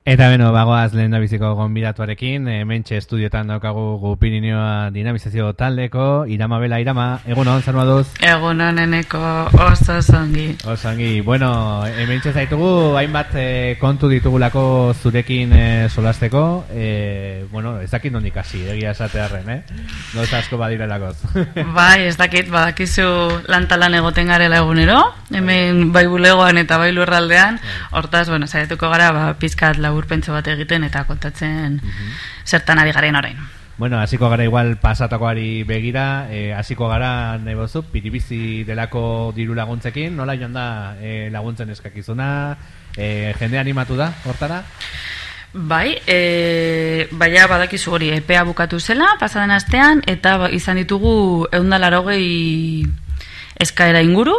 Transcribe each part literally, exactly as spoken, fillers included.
Eta beno, bagoaz lehen da biziko gonbidatuarekin, hementxe estudioetan daukagu gu Pirinioa dinamizazio taldeko, Irama Bela. Irama, egunon, zer moduz? Egunon, eneko, oso zongi. Oso zongi, bueno, hementxe zaitugu, hainbat eh, kontu ditugulako zurekin eh, solasteko, eh, bueno, ez dakit nondik hasi, egia esatearren, eh? Noz asko badirelakoz. Bai, ez dakit, badakizu lantalan egoten garela egunero, hemen bai bulegoan eta bai lurraldean, hortaz, bueno, saiatuko gara, ba, pizkat laburpentso bat egiten eta kontatzen uh-huh. zertan ari garen orain. Bueno, hasiko gara igual pasatakoari begira, eh, hasiko gara nahi bozu, piribizi delako diru laguntzekin, nola joan da eh, laguntzen eskakizuna, eh, jende animatu da, hortara? Bai, e, baina badakizu hori epea bukatu zela, pasaden astean, eta izan ditugu ehun eta laurogei eskaera inguru,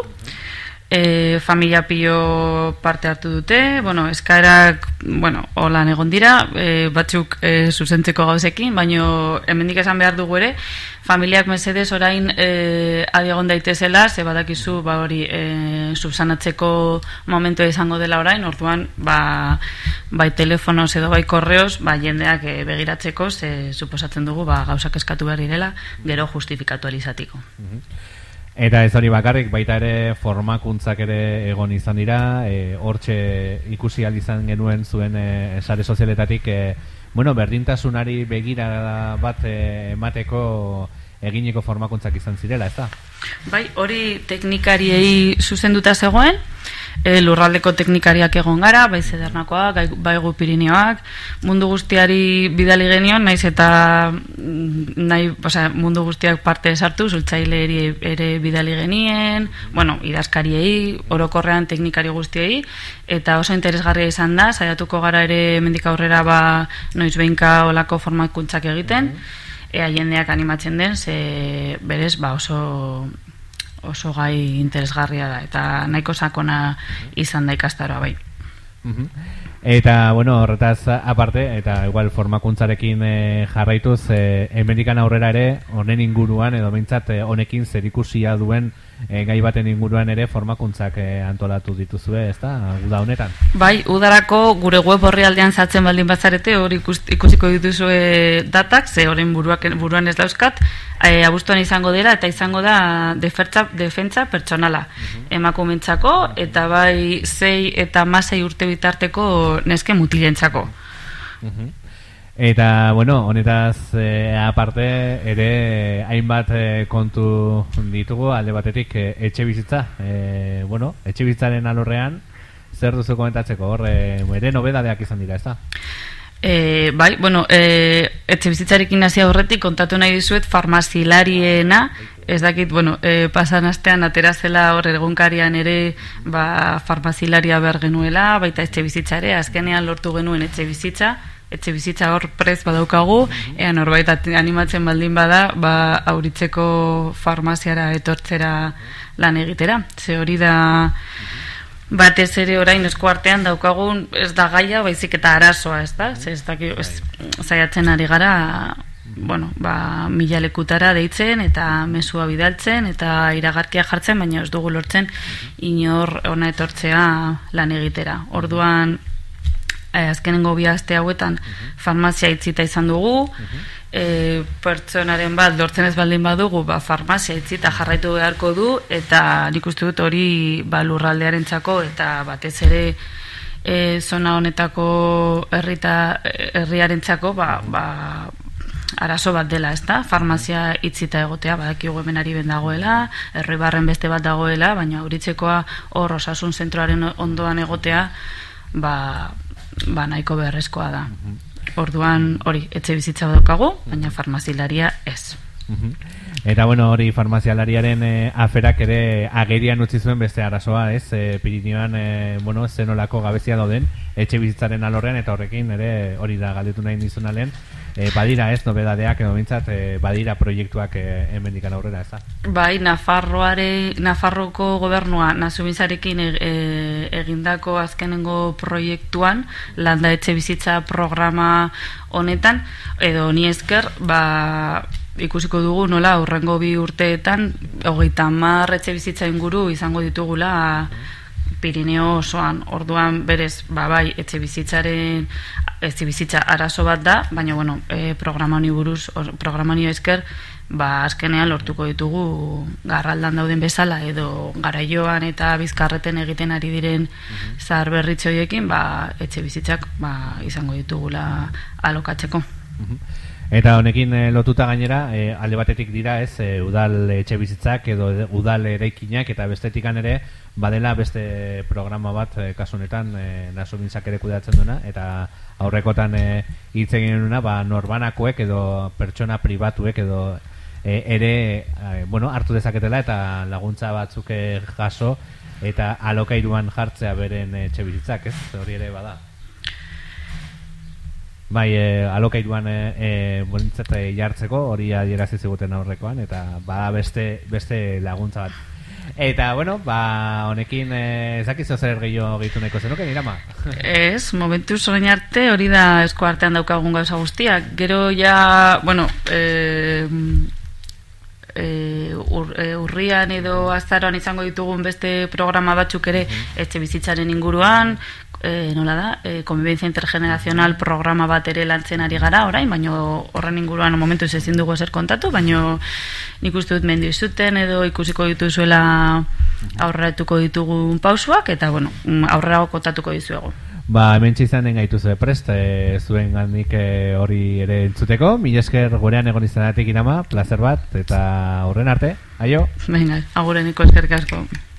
E, familia pilo parte hartu dute, bueno, eskaerak, bueno, holan egon dira, e, batzuk e, zuzentzeko gauzekin, baino hemendik esan behar dugu ere, familiak mesedez orain e, adi egon daitezela, ze badakizu, ba hori, e, subsanatzeko momentu izango dela orain, orduan, ba, bai telefonoz edo bai korreoz, ba jendeak e, begiratzeko, ze suposatzen dugu, ba gauzak eskatu behar direla, gero justifikatu alizatiko. Eta ez hori bakarrik, baita ere formakuntzak ere egon izan dira, e, hortxe ikusi ahal izan genuen zuen e, sare sozialetatik, e, bueno, berdintasunari begira bat e, emateko egineko formakuntzak izan zirela, ez da? Bai, hori teknikariei zuzenduta zegoen, e, lurraldeko teknikariak egon gara, bai Zedernakoak, bai gu Pirinioak, mundu guztiari bidali genion, naiz eta nahi, osea, mundu guztiak parte sartu, zultzaileeri ere bidali genien, bueno, idazkariei, orokorrean teknikari guztiei, eta oso interesgarria izan da, saiatuko gara ere mendik aurrera ba noiz behinka olako formakuntzak egiten, ea jendeak animatzen den, ze berez ba oso oso gai interesgarria da, eta nahiko sakona izan da ikastaroa bai. Uh-huh. Eta, bueno, horretaz aparte, eta igual formakuntzarekin e, jarraituz, e, hemendikan aurrera ere, honen inguruan, edo behintzat, e, honekin zerikusia duen e, gai baten inguruan ere formakuntzak e, antolatu dituzue, ez da, uda honetan? Bai, udarako gure web horrialdean sartzen baldin bazarete, hori ikusiko dituzue datak, ze horren buruak, buruan ez dauzkat, e, abuztuan izango dela, eta izango da defentsa, defentsa pertsonala, uh-huh. emakumentzako, eta bai zei eta masei urte bitarteko neske mutilentzako. Uh-huh. Eta, bueno, honetaz eh, aparte ere hainbat eh, kontu ditugu, alde batetik eh, etxe bizitza. Eh, bueno, etxe bizitzaren alorrean, zer duzu komentatzeko? Hor, eh, ere nobedadeak izan dira, ez da? E, bai, bueno, e, etxe bizitzarekin hasi aurretik kontatu nahi dizuet farmazilariena, ez dakit, bueno, e, pasan astean atera zela hor egunkarian ere ba, farmazilaria behar genuela, baita etxe bizitza ere, azkenean lortu genuen etxe bizitza, etxe bizitza hor prez badaukagu, ea norbait animatzen baldin bada, ba, auritzeko farmaziara etortzera lan egitera, ze hori da batez ere orain esku artean daukagun ez da gaia, baizik eta arazoa, ez da? Ez daki, ez, zaiatzen ari gara, bueno, ba, mila lekutara deitzen eta mesua bidaltzen eta iragarkia jartzen, baina ez dugu lortzen inor ona etortzea lan egitera. Orduan, eh, azkenengo bi aste hauetan farmazia itzita izan dugu, E, pertsonaren bat lortzen ez baldin badugu, ba, farmazia itzita jarraitu beharko du, eta nik uste dut hori ba, lurraldearentzako eta batez ere e, zona honetako herrita herriarentzako ba, ba, arazo bat dela, ez da? Farmazia itzita egotea, badakigu hemen ari ben dagoela, herribarren beste bat dagoela, baina auritzekoa hor osasun zentroaren ondoan egotea, ba, ba nahiko beharrezkoa da. Orduan hori etxe bizitza daukagu, baina farmazilaria ez. Uh-huh. Eta bueno, hori farmazialariaren eh, aferak ere agerian utzi zuen beste arazoa, ez? E, Pirinioan, e, bueno, zenolako gabezia dauden etxe bizitzaren alorrean, eta horrekin ere hori da galdetu nahi dizuna lehen, e, badira ez, nobedadeak edo bintzat, e, badira proiektuak e, hemendikan aurrera, ez da? Bai, Nafarroare, Nafarroko gobernua Nazubintzarekin e, e, egindako azkenengo proiektuan, landa etxe bizitza programa honetan, edo ni esker, ba, ikusiko dugu nola aurrengo bi urteetan hogeita hamar etxe bizitza inguru izango ditugula Pirineo osoan. Orduan berez, ba bai, etxe bizitzaren etxe bizitza arazo bat da, baina bueno, e, programa honi buruz, programa honi esker, ba azkenean lortuko ditugu Garraldan dauden bezala edo Garaioan eta Bizkarreten egiten ari diren uh-huh. zahar berritze horiekin, ba etxe bizitzak ba izango ditugula alokatzeko. Uh-huh. Eta honekin e, lotuta gainera, e, alde batetik dira ez, e, udal etxe bizitzak edo e, udal eraikinak, eta bestetikan ere badela beste programa bat e, kasu honetan e, Nasomintzak ere kudeatzen duena, eta aurrekotan e, hitz egin duena, ba norbanakoek edo pertsona pribatuek edo e, ere e, bueno, hartu dezaketela eta laguntza batzuk e, jaso eta alokairuan jartzea beren etxe bizitzak, ez? Hori ere bada. Bai, e, alokairuan e, e, bonentzat jartzeko hori adierazi ziguten aurrekoan eta bada beste, beste laguntza bat. Eta, bueno, ba, honekin e, ez dakizu zer gehiago gehitu nahiko zenuken, Irama? Ez, momentu zorain arte hori da esku artean daukagun gauza guztiak. Gero ja, bueno, e, e, ur, e, urrian edo azaroan izango ditugun beste programa batzuk ere etxe bizitzaren inguruan, e, nola da, e, Convivencia Intergeneracional programa bat ere lantzen ari gara orain, baina horren inguruan momentu ezin dugu ezer kontatu, baina nik uste dut mendio izuten edo ikusiko dituzuela aurreratuko ditugun pausuak, eta bueno, aurrerago kontatuko dizuego. Ba, hemen txizanen gaituzue prest, e, zuen gandik e, hori ere entzuteko. Mila esker gurean egon izanatik, Irama, placer bat, eta horren arte, aio. Venga, agureniko eskerrik asko.